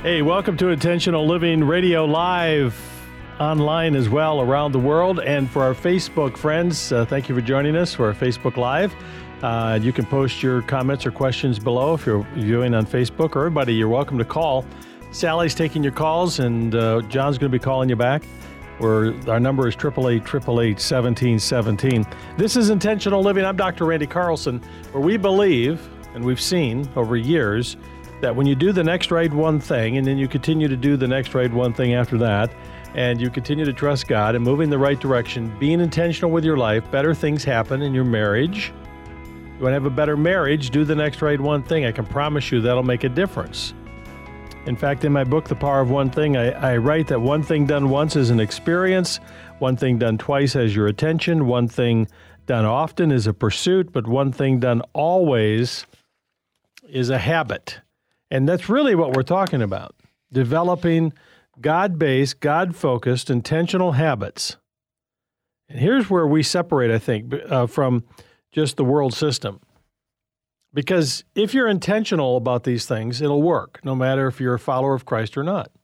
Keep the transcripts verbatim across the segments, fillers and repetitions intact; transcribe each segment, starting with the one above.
Hey, welcome to Intentional Living Radio Live, online as well around the world. And for our Facebook friends, uh, thank you for joining us for our Facebook Live. Uh, you can post your comments or questions below if you're viewing on Facebook. Or everybody, you're welcome to call. Sally's taking your calls, and uh, John's going to be calling you back. We're, our number is eight eight eight, eight eight eight, one seven one seven. This is Intentional Living. I'm Doctor Randy Carlson, where we believe, and we've seen over years, that when you do the next right one thing, and then you continue to do the next right one thing after that, and you continue to trust God and move in the right direction, being intentional with your life, better things happen in your marriage. You want to have a better marriage, do the next right one thing. I can promise you that'll make a difference. In fact, in my book, The Power of One Thing, I, I write that one thing done once is an experience, one thing done twice has your attention, one thing done often is a pursuit, but one thing done always is a habit. And that's really what we're talking about, developing God-based, God-focused, intentional habits. And here's where we separate, I think, uh, from just the world system. Because if you're intentional about these things, it'll work, no matter if you're a follower of Christ or not.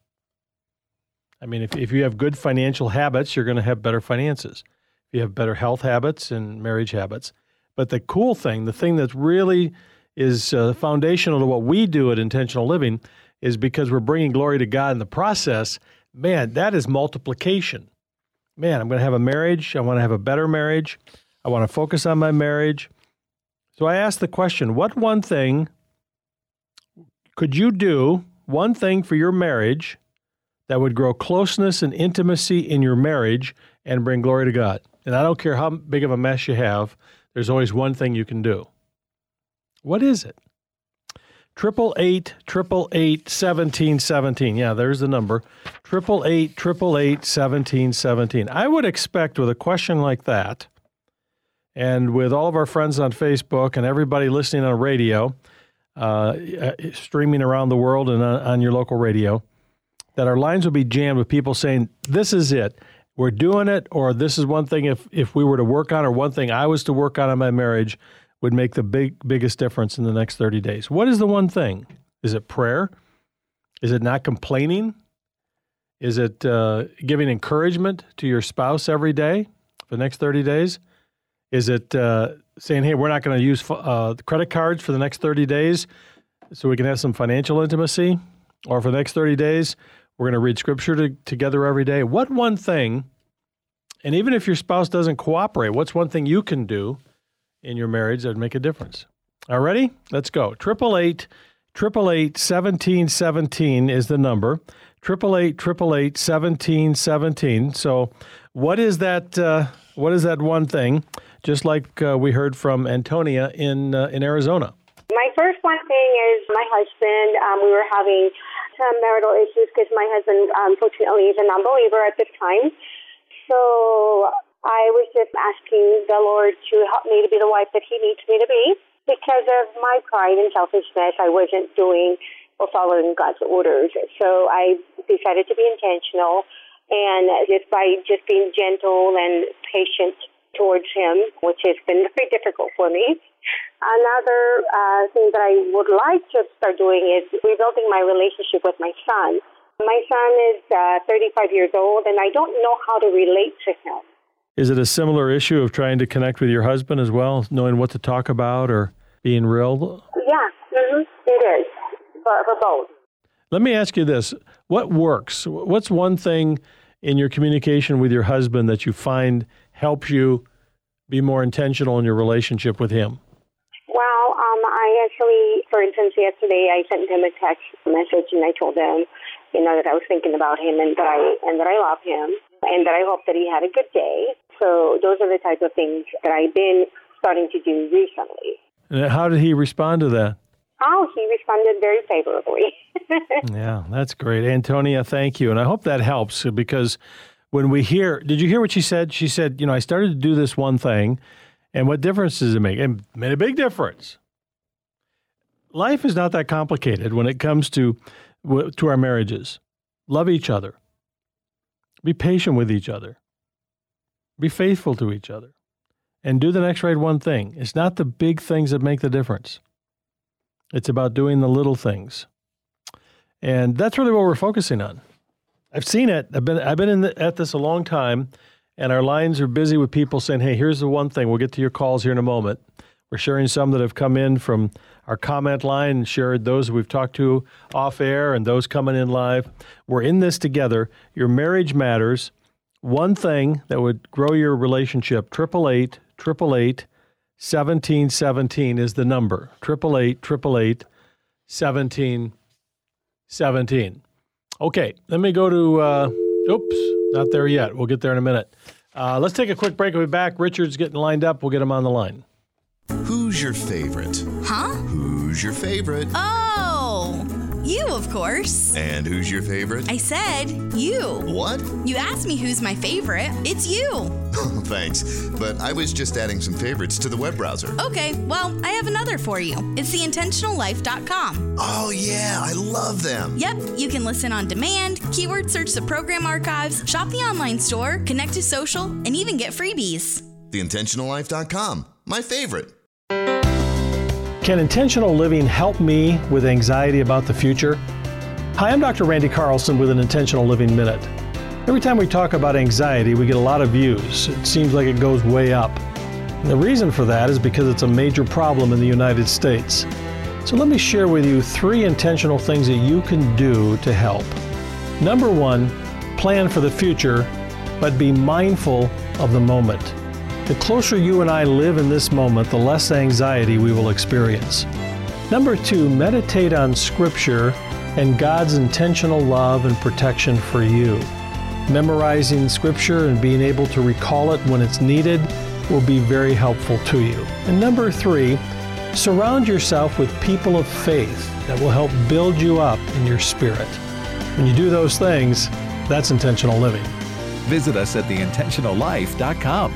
I mean, if, if you have good financial habits, you're going to have better finances. If you have better health habits and marriage habits. But the cool thing, the thing that's really is uh, foundational to what we do at Intentional Living is because we're bringing glory to God in the process. Man, that is multiplication. Man, I'm going to have a marriage. I want to have a better marriage. I want to focus on my marriage. So I asked the question, what one thing could you do, one thing for your marriage that would grow closeness and intimacy in your marriage and bring glory to God? And I don't care how big of a mess you have, there's always one thing you can do. What is it? Triple eight, triple eight, seventeen, seventeen. Yeah, there's the number. Triple eight, triple eight, seventeen, seventeen. I would expect with a question like that, and with all of our friends on Facebook and everybody listening on radio, uh, streaming around the world and on, on your local radio, that our lines will be jammed with people saying, this is it. We're doing it, or this is one thing if, if we were to work on, or one thing I was to work on in my marriage would make the big biggest difference in the next thirty days. What is the one thing? Is it prayer? Is it not complaining? Is it uh, giving encouragement to your spouse every day for the next thirty days? Is it uh, saying, hey, we're not going to use uh, credit cards for the next thirty days so we can have some financial intimacy? Or for the next thirty days, we're going to read Scripture to, together every day? What one thing, and even if your spouse doesn't cooperate, what's one thing you can do in your marriage that would make a difference? All ready? Let's go. Triple eight, triple eight, seventeen, seventeen is the number. Triple eight, triple eight, seventeen, seventeen. So, what is that? Uh, what is that one thing? Just like uh, we heard from Antonia in uh, in Arizona. My first one thing is my husband. Um, we were having some marital issues because my husband, unfortunately, is a non-believer at this time. So I was just asking the Lord to help me to be the wife that He needs me to be. Because of my pride and selfishness, I wasn't doing or following God's orders. So I decided to be intentional, and just by just being gentle and patient towards Him, which has been very difficult for me. Another uh, thing that I would like to start doing is rebuilding my relationship with my son. My son is uh, thirty-five years old, and I don't know how to relate to him. Is it a similar issue of trying to connect with your husband as well, knowing what to talk about or being real? Yeah, mm-hmm, it is, for, for both. Let me ask you this. What works? What's one thing in your communication with your husband that you find helps you be more intentional in your relationship with him? Well, um, I actually, for instance, yesterday I sent him a text message and I told him, you know, that I was thinking about him and that I and that I love him and that I hope that he had a good day. So those are the type of things that I've been starting to do recently. And how did he respond to that? Oh, he responded very favorably. Yeah, that's great. Antonia, thank you. And I hope that helps, because when we hear, did you hear what she said? She said, you know, I started to do this one thing, and what difference does it make? It made a big difference. Life is not that complicated when it comes to to our marriages. Love each other. Be patient with each other. Be faithful to each other. And do the next right one thing. It's not the big things that make the difference. It's about doing the little things. And that's really what we're focusing on. I've seen it. I've been I've been in the, at this a long time, and our lines are busy with people saying, hey, here's the one thing. We'll get to your calls here in a moment. We're sharing some that have come in from our comment line and shared those we've talked to off air and those coming in live. We're in this together. Your marriage matters. One thing that would grow your relationship, eight eight eight, eight eight eight, seventeen seventeen is the number. eight eight eight, eight eight eight, seventeen seventeen. Okay, let me go to, uh, oops, not there yet. We'll get there in a minute. Uh, let's take a quick break. We'll be back. Richard's getting lined up. We'll get him on the line. Who's your favorite? Huh? Who's your favorite? Oh, you, of course. And who's your favorite? I said you. What? You asked me who's my favorite. It's you. Thanks, but I was just adding some favorites to the web browser. Okay, well, I have another for you. It's the intentional life dot com. Oh, yeah, I love them. Yep, you can listen on demand, keyword search the program archives, shop the online store, connect to social, and even get freebies. the intentional life dot com, my favorite. Can intentional living help me with anxiety about the future? Hi, I'm Doctor Randy Carlson with an Intentional Living Minute. Every time we talk about anxiety, we get a lot of views. It seems like it goes way up. And the reason for that is because it's a major problem in the United States. So let me share with you three intentional things that you can do to help. Number one, plan for the future, but be mindful of the moment. The closer you and I live in this moment, the less anxiety we will experience. Number two, meditate on Scripture and God's intentional love and protection for you. Memorizing Scripture and being able to recall it when it's needed will be very helpful to you. And number three, surround yourself with people of faith that will help build you up in your spirit. When you do those things, that's intentional living. Visit us at the intentional life dot com.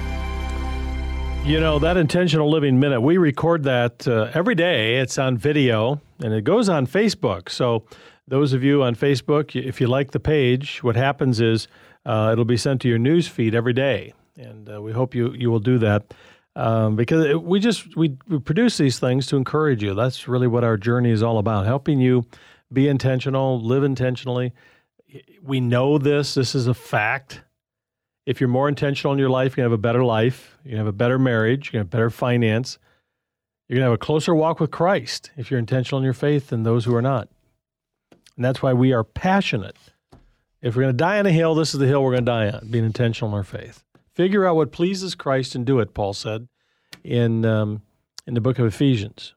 You know, that Intentional Living Minute, we record that uh, every day. It's on video, and it goes on Facebook. So those of you on Facebook, if you like the page, what happens is uh, it'll be sent to your news feed every day. And uh, we hope you, you will do that um, because it, we just we, we produce these things to encourage you. That's really what our journey is all about, helping you be intentional, live intentionally. We know this. This is a fact. If you're more intentional in your life, you're going to have a better life. You're going to have a better marriage. You're going to have better finance. You're going to have a closer walk with Christ if you're intentional in your faith than those who are not. And that's why we are passionate. If we're going to die on a hill, this is the hill we're going to die on, being intentional in our faith. Figure out what pleases Christ and do it, Paul said in um, in the book of Ephesians.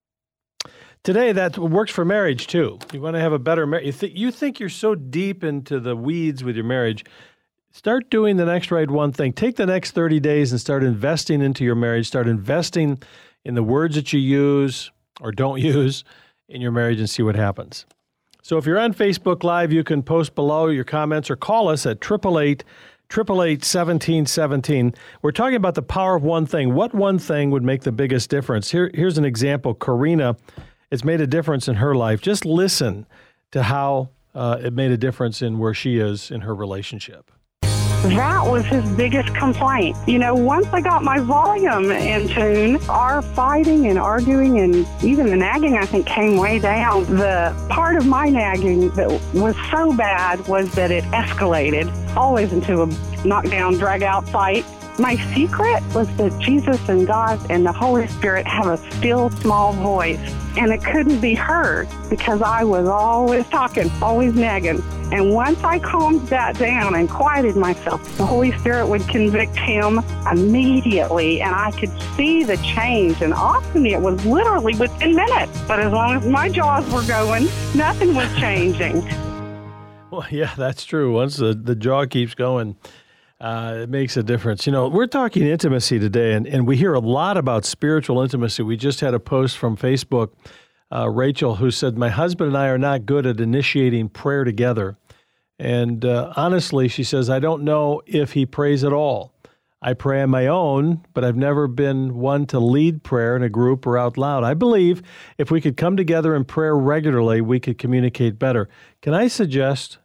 Today, that works for marriage, too. You want to have a better marriage. You, th- you think you're so deep into the weeds with your marriage. Start doing the next right one thing. Take the next thirty days and start investing into your marriage. Start investing in the words that you use or don't use in your marriage and see what happens. So if you're on Facebook Live, you can post below your comments or call us at eight eight eight, eight eight eight, seventeen seventeen. We're talking about the power of one thing. What one thing would make the biggest difference? Here, here's an example. Karina, it's made a difference in her life. Just listen to how uh, it made a difference in where she is in her relationship. That was his biggest complaint. You know, once I got my volume in tune, our fighting and arguing and even the nagging, I think, came way down. The part of my nagging that was so bad was that it escalated always into a knockdown, drag-out fight. My secret was that Jesus and God and the Holy Spirit have a still, small voice, and it couldn't be heard because I was always talking, always nagging. And once I calmed that down and quieted myself, the Holy Spirit would convict him immediately, and I could see the change. And often it was literally within minutes. But as long as my jaws were going, nothing was changing. Well, yeah, that's true. Once the, the jaw keeps going, Uh, it makes a difference. You know, we're talking intimacy today, and, and we hear a lot about spiritual intimacy. We just had a post from Facebook, uh, Rachel, who said, my husband and I are not good at initiating prayer together. And uh, honestly, she says, I don't know if he prays at all. I pray on my own, but I've never been one to lead prayer in a group or out loud. I believe if we could come together in prayer regularly, we could communicate better. Can I suggest...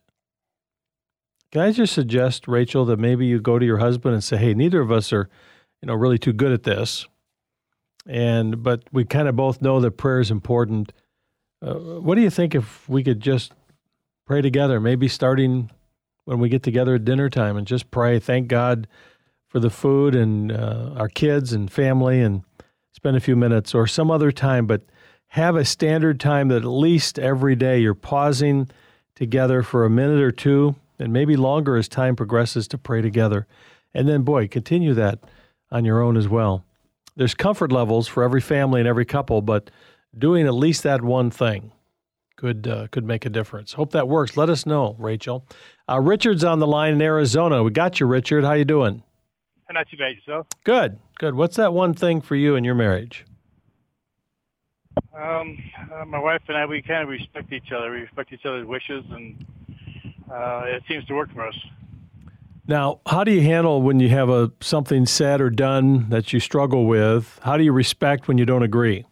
Can I just suggest, Rachel, that maybe you go to your husband and say, hey, neither of us are, you know, really too good at this. And, but we kind of both know that prayer is important. Uh, what do you think if we could just pray together, maybe starting when we get together at dinner time and just pray, thank God for the food and uh, our kids and family, and spend a few minutes, or some other time, but have a standard time that at least every day you're pausing together for a minute or two, and maybe longer as time progresses, to pray together. And then, boy, continue that on your own as well. There's comfort levels for every family and every couple, but doing at least that one thing could uh, could make a difference. Hope that works. Let us know, Rachel. Uh, Richard's on the line in Arizona. We got you, Richard. How you doing? Not too bad, yourself? Good, good. What's that one thing for you in your marriage? Um, uh, my wife and I, we kind of respect each other. We respect each other's wishes, and uh, it seems to work for us. Now, how do you handle when you have a something said or done that you struggle with? How do you respect when you don't agree?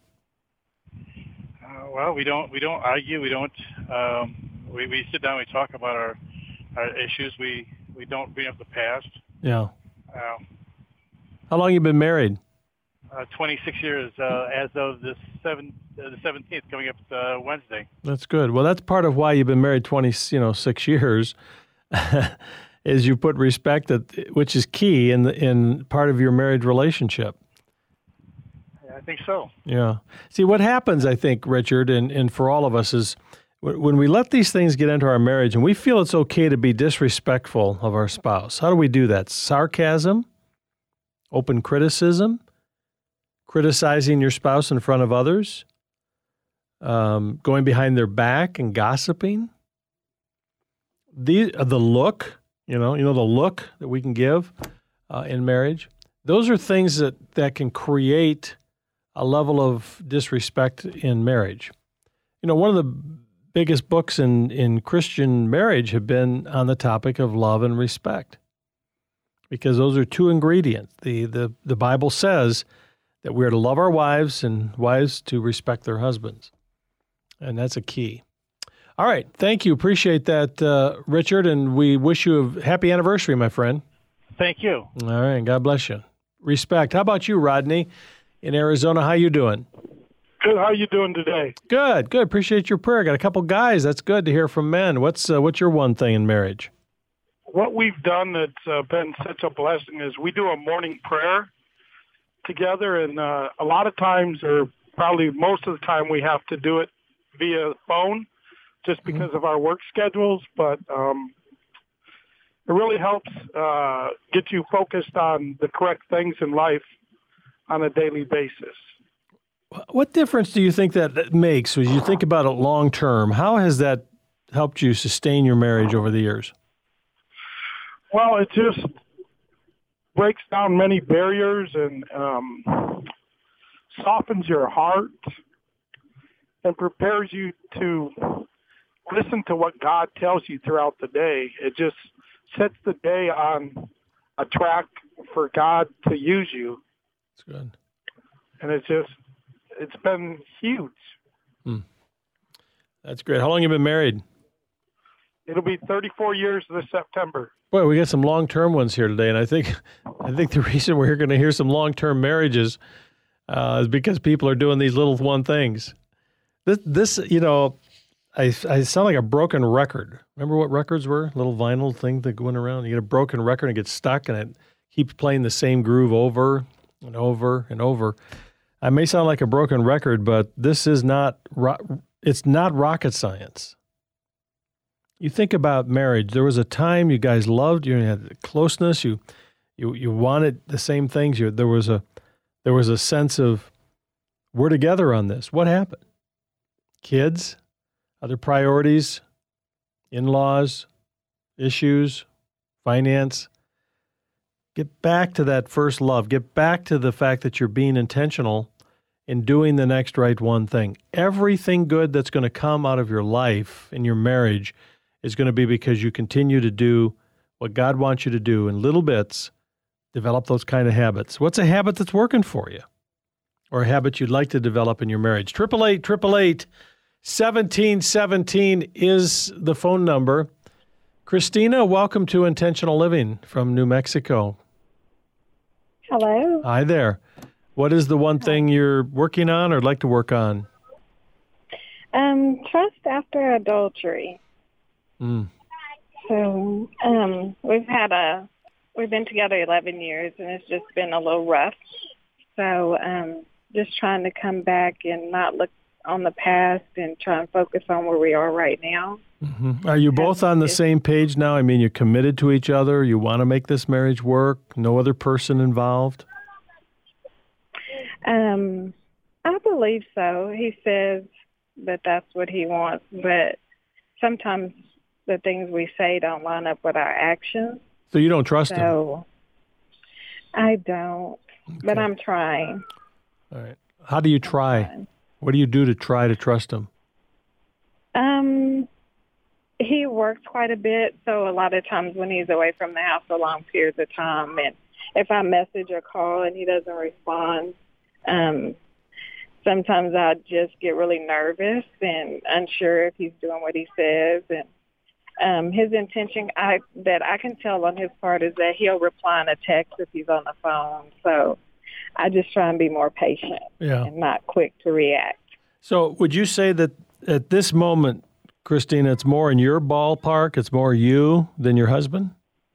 Uh, well, we don't we don't argue. We don't. Um, we we sit down. We talk about our our issues. We we don't bring up the past. Yeah. Uh, How long you been married? Uh, twenty-six years uh, as of the seven, uh, the seventeenth, coming up uh, Wednesday. That's good. Well, that's part of why you've been married twenty, you know, six years, is you put respect, that, which is key in the, in part of your marriage relationship. Yeah, I think so. Yeah. See, what happens, I think, Richard, and, and for all of us, is when we let these things get into our marriage and we feel it's okay to be disrespectful of our spouse. How do we do that? Sarcasm, open criticism, criticizing your spouse in front of others, um, going behind their back and gossiping. The the look, you know, you know the look that we can give uh, in marriage. Those are things that, that can create a level of disrespect in marriage. You know, one of the biggest books in, in Christian marriage have been on the topic of love and respect, because those are two ingredients. The, the, the Bible says that we are to love our wives and wives to respect their husbands, and that's a key. All right. Thank you. Appreciate that, uh, Richard, and we wish you a happy anniversary, my friend. Thank you. All right. God bless you. Respect. How about you, Rodney, in Arizona? How you doing? Good. How are you doing today? Good, good. Appreciate your prayer. Got a couple guys. That's good to hear from men. What's uh, what's your one thing in marriage? What we've done that's uh, been such a blessing is we do a morning prayer together, and uh, a lot of times, or probably most of the time, we have to do it via phone just because mm-hmm. of our work schedules. But um, it really helps uh, get you focused on the correct things in life on a daily basis. What difference do you think that makes as you think about it long term? How has that helped you sustain your marriage over the years? Well, it just breaks down many barriers and um, softens your heart and prepares you to listen to what God tells you throughout the day. It just sets the day on a track for God to use you. That's good. And it's just, it's been huge. Hmm. That's great. How long have you been married? It'll be thirty-four years this September. Boy, we got some long-term ones here today, and I think I think the reason we're going to hear some long-term marriages uh, is because people are doing these little one things. This, this, you know, I I sound like a broken record. Remember what records were? Little vinyl thing that went around. You get a broken record and it gets stuck, and it keeps playing the same groove over and over and over. I may sound like a broken record, but this is not, it's not rocket science. You think about marriage. There was a time you guys loved, you had closeness, you you you wanted the same things. You, there was a there was a sense of, we're together on this. What happened? Kids, other priorities, in-laws, issues, finance. Get back to that first love. Get back to the fact that you're being intentional in doing the next right one thing. Everything good that's going to come out of your life in your marriage is going to be because you continue to do what God wants you to do in little bits. Develop those kind of habits. What's a habit that's working for you? Or a habit you'd like to develop in your marriage? Triple eight, triple eight, seventeen seventeen is the phone number. Christina, welcome to Intentional Living from New Mexico. Hello. Hi there. What is the one thing you're working on or like to work on? Um, trust after adultery. Mm. So, um, we've had a, we've been together eleven years, and it's just been a little rough. So, um, just trying to come back and not look on the past and try and focus on where we are right now. Mm-hmm. Are you both on the same page now? I mean, you're committed to each other. You want to make this marriage work. No other person involved. Um, I believe so. He says that that's what he wants, but sometimes the things we say don't line up with our actions. So you don't trust him? So I don't, okay. but I'm trying. All right. How do you try? What do you do to try to trust him? Um, he works quite a bit, so a lot of times when he's away from the house for long periods of time, and if I message or call and he doesn't respond, um, sometimes I just get really nervous and unsure if he's doing what he says. And um, his intention I, that I can tell on his part is that he'll reply in a text if he's on the phone. So I just try and be more patient yeah. and not quick to react. So would you say that at this moment, Christina, it's more in your ballpark, it's more you than your husband?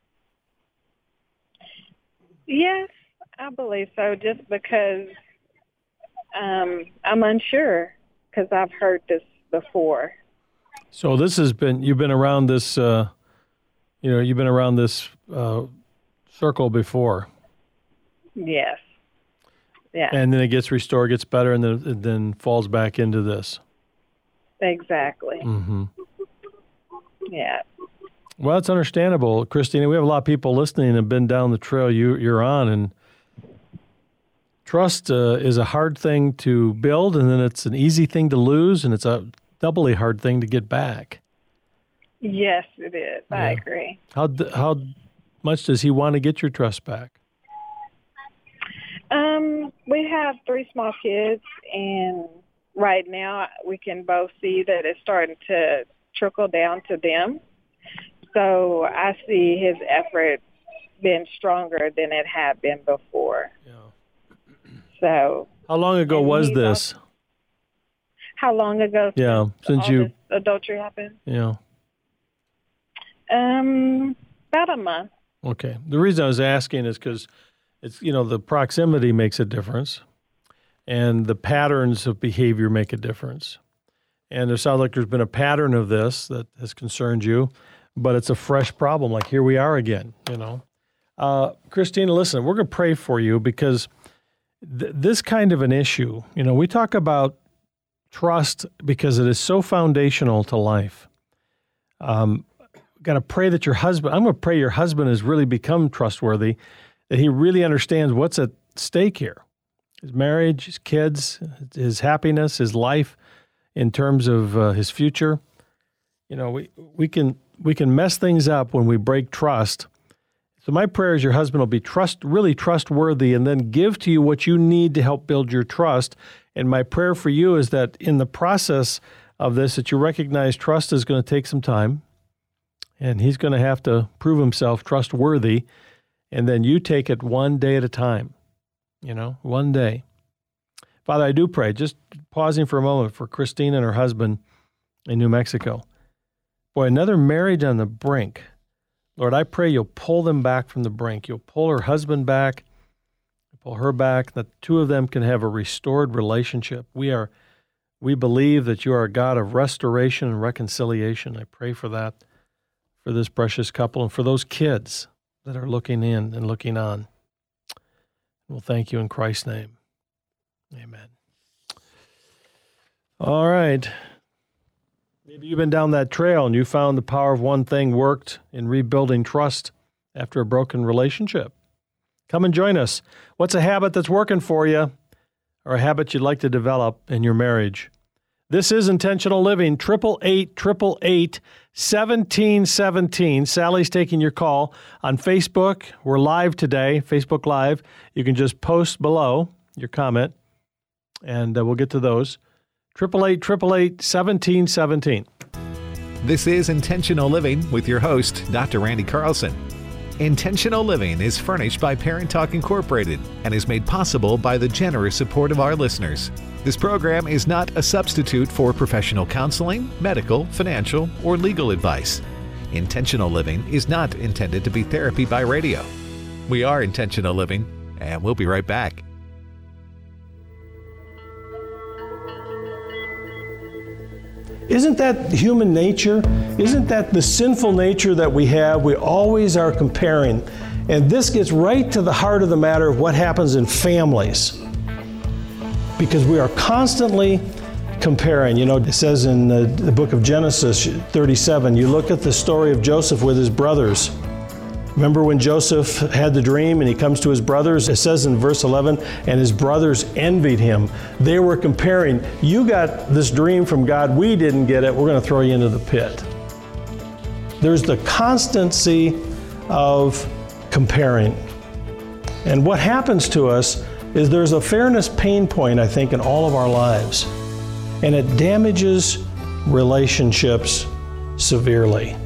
Yes, I believe so, just because um, I'm unsure because I've heard this before. So this has been, you've been around this, uh, you know, you've been around this uh, circle before. Yes. Yeah. And then it gets restored, gets better, and then it then falls back into this. Exactly. Mm-hmm. Yeah. Well, it's understandable, Christina. We have a lot of people listening and have been down the trail you, you're on, and trust uh, is a hard thing to build, and then it's an easy thing to lose, and it's a doubly hard thing to get back. Yes, it is. Yeah. I agree. How how much does he want to get your trust back? Um, we have three small kids, and right now we can both see that it's starting to trickle down to them. So I see his effort being stronger than it had been before. Yeah. So. How long ago was this? Also, how long ago? Yeah, since, since you adultery happened. Yeah. Um, about a month. Okay. The reason I was asking is because it's, you know, the proximity makes a difference, and the patterns of behavior make a difference. And it sounds like there's been a pattern of this that has concerned you, but it's a fresh problem. Like, here we are again, you know. Uh, Christina, listen, we're going to pray for you because th- this kind of an issue, you know, we talk about trust because it is so foundational to life. Um, got to pray that your husband, I'm going to pray your husband has really become trustworthy, that he really understands what's at stake here. His marriage, his kids, his happiness, his life in terms of uh, his future. You know, we, we can we can mess things up when we break trust. So my prayer is your husband will be trust really trustworthy and then give to you what you need to help build your trust. And my prayer for you is that in the process of this, that you recognize trust is going to take some time, and he's going to have to prove himself trustworthy, and then you take it one day at a time, you know, one day. Father, I do pray, just pausing for a moment, for Christina and her husband in New Mexico. Boy, another marriage on the brink. Lord, I pray you'll pull them back from the brink. You'll pull her husband back, pull her back, that the two of them can have a restored relationship. We are, we believe that you are a God of restoration and reconciliation. I pray for that, for this precious couple, and for those kids that are looking in and looking on. We'll thank you in Christ's name. Amen. All right. Maybe you've been down that trail and you found the power of one thing worked in rebuilding trust after a broken relationship. Come and join us. What's a habit that's working for you, or a habit you'd like to develop in your marriage? This is Intentional Living, eight eight eight, eight eight eight, one seven one seven. Sally's taking your call on Facebook. We're live today, Facebook Live. You can just post below your comment, and uh, we'll get to those. eight eight eight, eight eight eight, one seven one seven. This is Intentional Living with your host, Doctor Randy Carlson. Intentional Living is furnished by Parent Talk Incorporated and is made possible by the generous support of our listeners. This program is not a substitute for professional counseling, medical, financial, or legal advice. Intentional Living is not intended to be therapy by radio. We are Intentional Living, and we'll be right back. Isn't that human nature? Isn't that the sinful nature that we have? We always are comparing. And this gets right to the heart of the matter of what happens in families. Because we are constantly comparing. You know, it says in the, the book of Genesis thirty-seven, you look at the story of Joseph with his brothers. Remember when Joseph had the dream and he comes to his brothers? It says in verse eleven, and his brothers envied him. They were comparing. You got this dream from God. We didn't get it. We're going to throw you into the pit. There's the constancy of comparing. And what happens to us is there's a fairness pain point, I think, in all of our lives. And it damages relationships severely.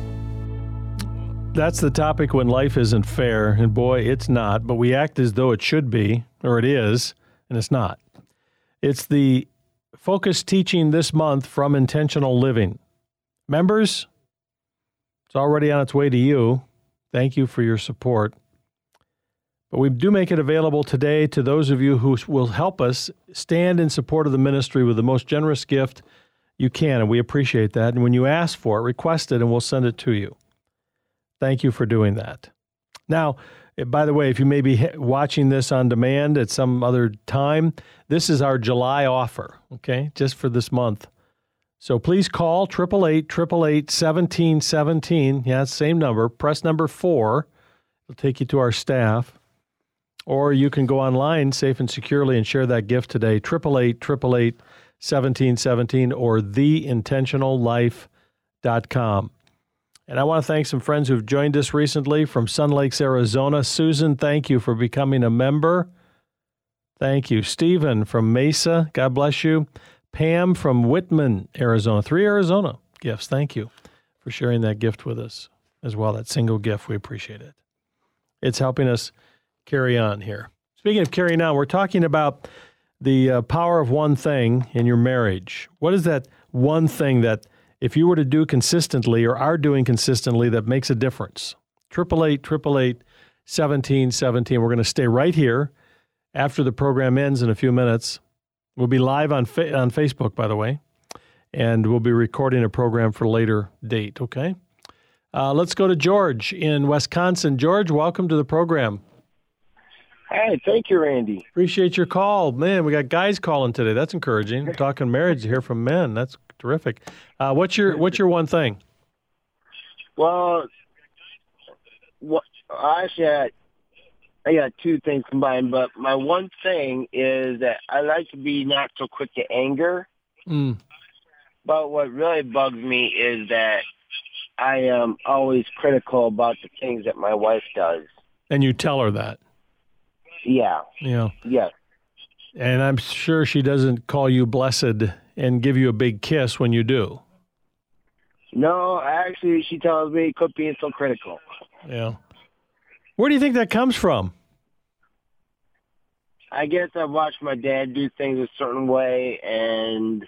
That's the topic when life isn't fair, and boy, it's not, but we act as though it should be, or it is, and it's not. It's the focus teaching this month from Intentional Living. Members, it's already on its way to you. Thank you for your support. But we do make it available today to those of you who will help us stand in support of the ministry with the most generous gift you can, and we appreciate that. And when you ask for it, request it, and we'll send it to you. Thank you for doing that. Now, by the way, if you may be watching this on demand at some other time, this is our July offer, okay, just for this month. So please call eight eight eight, eight eight eight, one seven one seven. Yeah, same number. Press number four. It'll take you to our staff. Or you can go online safe and securely and share that gift today. eight eight eight, eight eight eight, one seven one seven or the intentional life dot com. And I want to thank some friends who've joined us recently from Sun Lakes, Arizona. Susan, thank you for becoming a member. Thank you. Stephen from Mesa, God bless you. Pam from Whitman, Arizona. Three Arizona gifts. Thank you for sharing that gift with us as well, that single gift. We appreciate it. It's helping us carry on here. Speaking of carrying on, we're talking about the uh, power of one thing in your marriage. What is that one thing that if you were to do consistently or are doing consistently that makes a difference? eight eight eight, eight eight eight, one seven one seven. We're going to stay right here after the program ends in a few minutes. We'll be live on fa- on Facebook, by the way, and we'll be recording a program for a later date, okay? Uh, let's go to George in Wisconsin. George, welcome to the program. Hey, thank you, Randy. Appreciate your call. Man, we got guys calling today. That's encouraging. We're talking marriage to hear from men. That's terrific. Uh, what's your What's your one thing? Well, well actually, I, I got two things combined, but my one thing is that I like to be not so quick to anger. Mm. But what really bugs me is that I am always critical about the things that my wife does. And you tell her that? Yeah. Yeah. Yes. And I'm sure she doesn't call you blessed and give you a big kiss when you do. No, actually, she tells me quit being so critical. Yeah. Where do you think that comes from? I guess I've watched my dad do things a certain way, and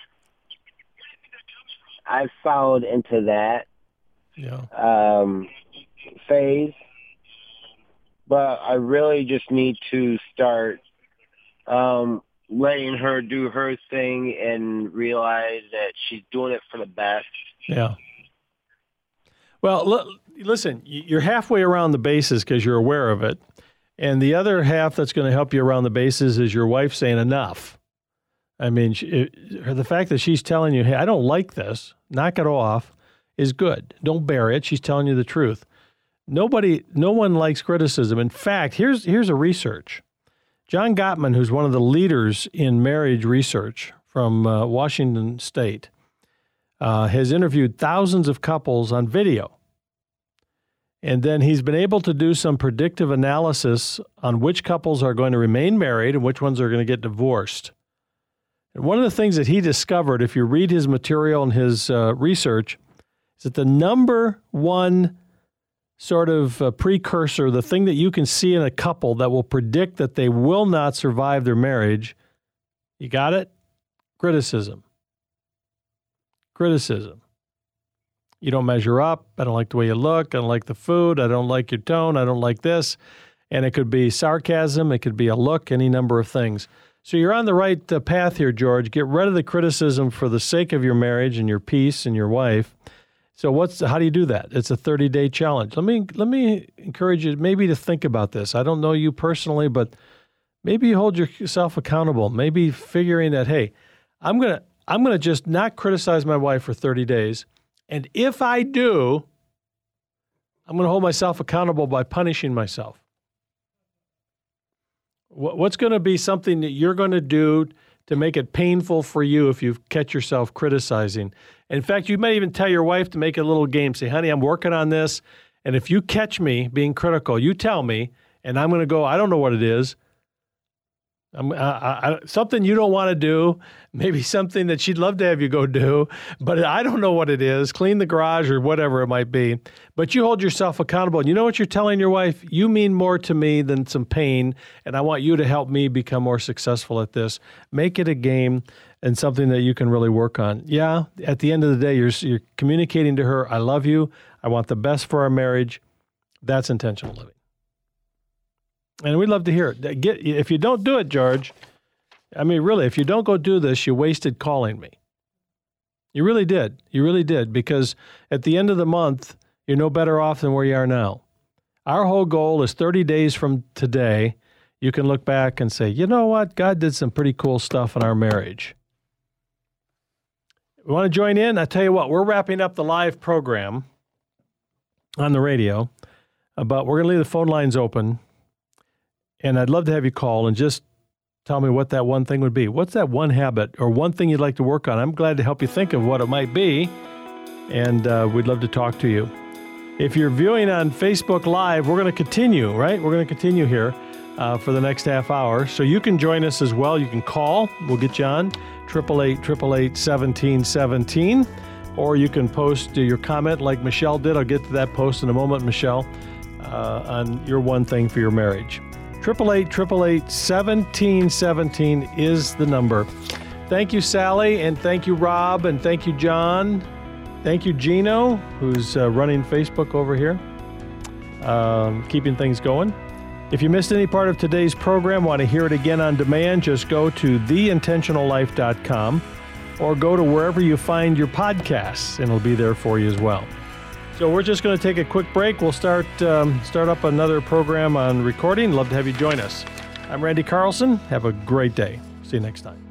I followed into that yeah. um, phase. But I really just need to start um, letting her do her thing and realize that she's doing it for the best. Yeah. Well, l- listen, you're halfway around the bases because you're aware of it. And the other half that's going to help you around the bases is your wife saying enough. I mean, she, it, the fact that she's telling you, hey, I don't like this, knock it off, is good. Don't bear it. She's telling you the truth. Nobody, no one likes criticism. In fact, here's here's a research. John Gottman, who's one of the leaders in marriage research from uh, Washington State, uh, has interviewed thousands of couples on video. And then he's been able to do some predictive analysis on which couples are going to remain married and which ones are going to get divorced. And one of the things that he discovered, if you read his material and his uh, research, is that the number one sort of uh, precursor, the thing that you can see in a couple that will predict that they will not survive their marriage, you got it? Criticism. Criticism. You don't measure up. I don't like the way you look. I don't like the food. I don't like your tone. I don't like this. And it could be sarcasm. It could be a look, any number of things. So you're on the right uh, path here, George. Get rid of the criticism for the sake of your marriage and your peace and your wife. So what's how do you do that? It's a thirty-day challenge. Let me let me encourage you maybe to think about this. I don't know you personally, but maybe you hold yourself accountable. Maybe figuring that, hey, I'm gonna I'm gonna just not criticize my wife for thirty days. And if I do, I'm going to hold myself accountable by punishing myself. What's going to be something that you're going to do to make it painful for you if you catch yourself criticizing? In fact, you may even tell your wife to make a little game. Say, honey, I'm working on this. And if you catch me being critical, you tell me, and I'm going to go, I don't know what it is. I'm, I, I, something you don't want to do, maybe something that she'd love to have you go do, but I don't know what it is, clean the garage or whatever it might be. But you hold yourself accountable. And you know what you're telling your wife? You mean more to me than some pain, and I want you to help me become more successful at this. Make it a game and something that you can really work on. Yeah, at the end of the day, you're, you're communicating to her, I love you, I want the best for our marriage. That's intentional living. And we'd love to hear it. Get, if you don't do it, George, I mean, really, if you don't go do this, you wasted calling me. You really did. You really did. Because at the end of the month, you're no better off than where you are now. Our whole goal is thirty days from today, you can look back and say, you know what? God did some pretty cool stuff in our marriage. You want to join in? I tell you what, we're wrapping up the live program on the radio, but we're going to leave the phone lines open. And I'd love to have you call and just tell me what that one thing would be. What's that one habit or one thing you'd like to work on? I'm glad to help you think of what it might be, and uh, we'd love to talk to you. If you're viewing on Facebook Live, we're going to continue, right? We're going to continue here uh, for the next half hour. So you can join us as well. You can call. We'll get you on, eight eight eight, eight eight eight, one seven one seven. Or you can post your comment like Michelle did. I'll get to that post in a moment, Michelle, uh, on your one thing for your marriage. eight eight eight, eight eight eight, one seven one seven is the number. Thank you, Sally, and thank you, Rob, and thank you, John. Thank you, Gino, who's uh, running Facebook over here, um, keeping things going. If you missed any part of today's program, want to hear it again on demand, just go to the intentional life dot com or go to wherever you find your podcasts, and it'll be there for you as well. So we're just going to take a quick break. We'll start um, start up another program on recording. Love to have you join us. I'm Randy Carlson. Have a great day. See you next time.